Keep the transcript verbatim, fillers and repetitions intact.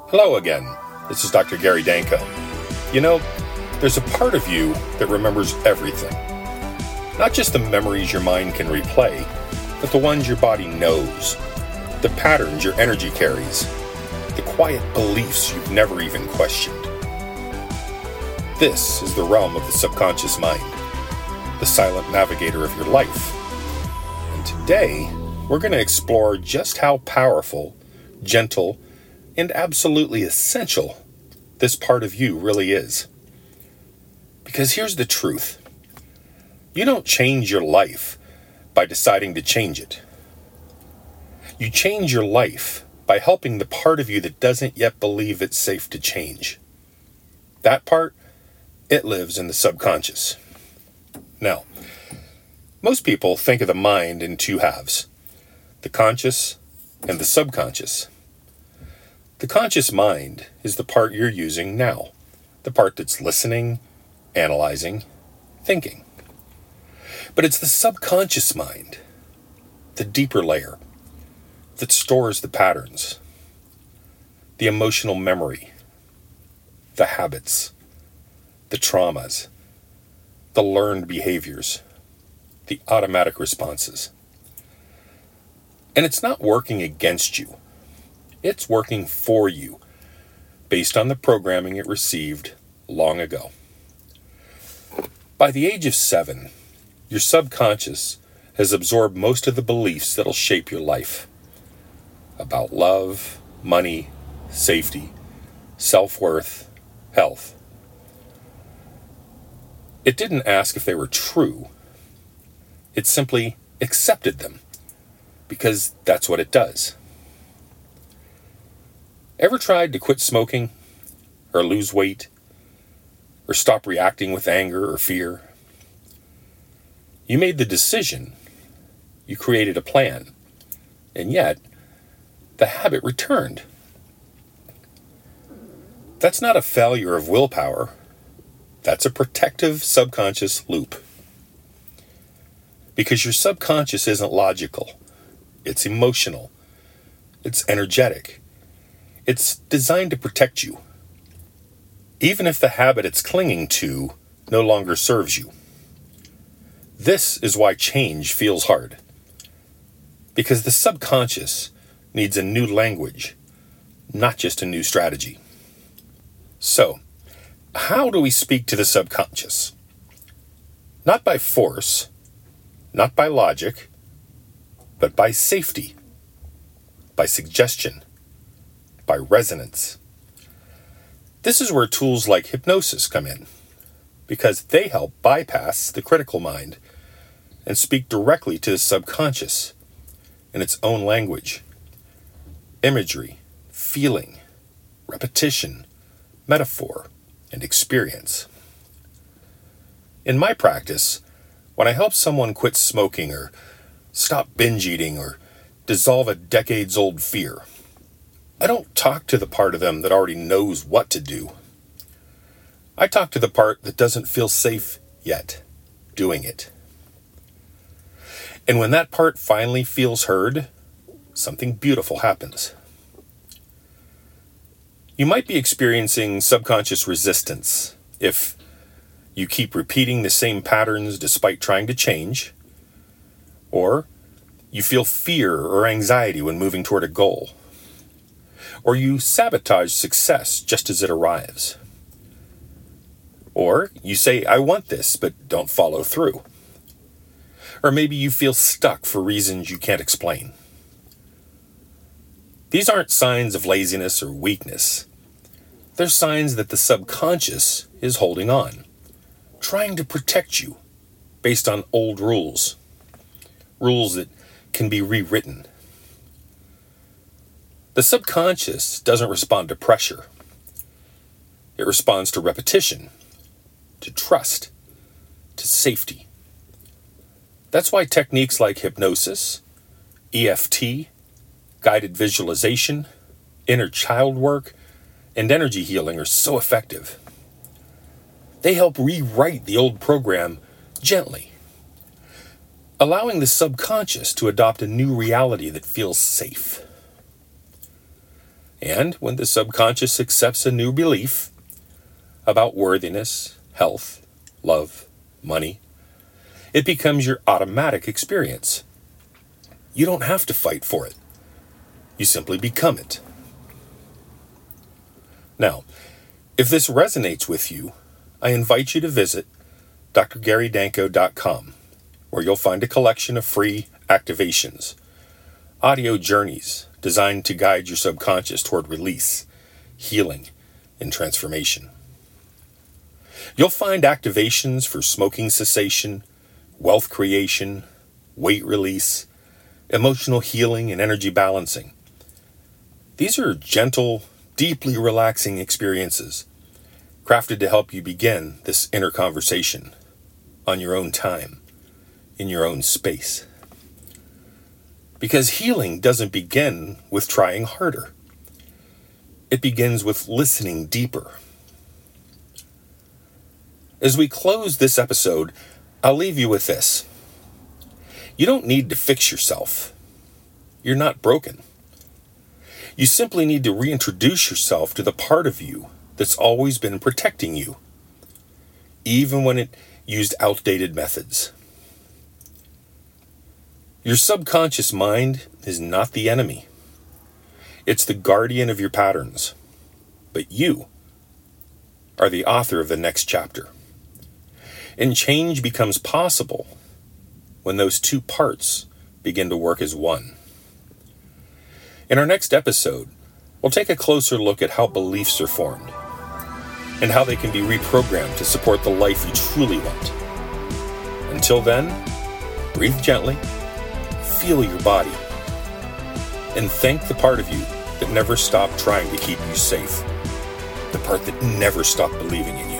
Hello again. This is Doctor Gary Danko. You know, there's a part of you that remembers everything. Not just the memories your mind can replay, but the ones your body knows. The patterns your energy carries. The quiet beliefs you've never even questioned. This is the realm of the subconscious mind, the silent navigator of your life. And today, we're going to explore just how powerful, gentle, and absolutely essential this part of you really is. Because here's the truth. You don't change your life by deciding to change it. You change your life by helping the part of you that doesn't yet believe it's safe to change. That part, it lives in the subconscious. Now, most people think of the mind in two halves, the conscious and the subconscious. The conscious mind is the part you're using now, the part that's listening, analyzing, thinking. But it's the subconscious mind, the deeper layer, that stores the patterns, the emotional memory, the habits, the traumas, the learned behaviors, the automatic responses. And it's not working against you. It's working for you, based on the programming it received long ago. By the age of seven, your subconscious has absorbed most of the beliefs that'll shape your life. About love, money, safety, self-worth, health. It didn't ask if they were true. It simply accepted them, because that's what it does. Ever tried to quit smoking, or lose weight, or stop reacting with anger or fear? You made the decision, you created a plan, and yet, the habit returned. That's not a failure of willpower. That's a protective subconscious loop. Because your subconscious isn't logical. It's emotional. It's energetic. It's designed to protect you, even if the habit it's clinging to no longer serves you. This is why change feels hard, because the subconscious needs a new language, not just a new strategy. So, how do we speak to the subconscious? Not by force, not by logic, but by safety, by suggestion, by resonance. This is where tools like hypnosis come in, because they help bypass the critical mind and speak directly to the subconscious in its own language. Imagery, feeling, repetition, metaphor, and experience. In my practice, when I help someone quit smoking or stop binge eating or dissolve a decades-old fear, I don't talk to the part of them that already knows what to do. I talk to the part that doesn't feel safe yet doing it. And when that part finally feels heard, something beautiful happens. You might be experiencing subconscious resistance if you keep repeating the same patterns despite trying to change, or you feel fear or anxiety when moving toward a goal, or you sabotage success just as it arrives. Or you say, I want this, but don't follow through. Or maybe you feel stuck for reasons you can't explain. These aren't signs of laziness or weakness. They're signs that the subconscious is holding on, trying to protect you based on old rules. Rules that can be rewritten. The subconscious doesn't respond to pressure. It responds to repetition, to trust, to safety. That's why techniques like hypnosis, E F T, guided visualization, inner child work, and energy healing are so effective. They help rewrite the old program gently, allowing the subconscious to adopt a new reality that feels safe. And when the subconscious accepts a new belief about worthiness, health, love, money, it becomes your automatic experience. You don't have to fight for it. You simply become it. Now, if this resonates with you, I invite you to visit d r gary danko dot com, where you'll find a collection of free activations, audio journeys designed to guide your subconscious toward release, healing, and transformation. You'll find activations for smoking cessation, wealth creation, weight release, emotional healing, and energy balancing. These are gentle, deeply relaxing experiences crafted to help you begin this inner conversation on your own time, in your own space. Because healing doesn't begin with trying harder. It begins with listening deeper. As we close this episode, I'll leave you with this. You don't need to fix yourself. You're not broken. You simply need to reintroduce yourself to the part of you that's always been protecting you, even when it used outdated methods. Your subconscious mind is not the enemy. It's the guardian of your patterns. But you are the author of the next chapter. And change becomes possible when those two parts begin to work as one. In our next episode, we'll take a closer look at how beliefs are formed and how they can be reprogrammed to support the life you truly want. Until then, breathe gently, feel your body, and thank the part of you that never stopped trying to keep you safe, the part that never stopped believing in you.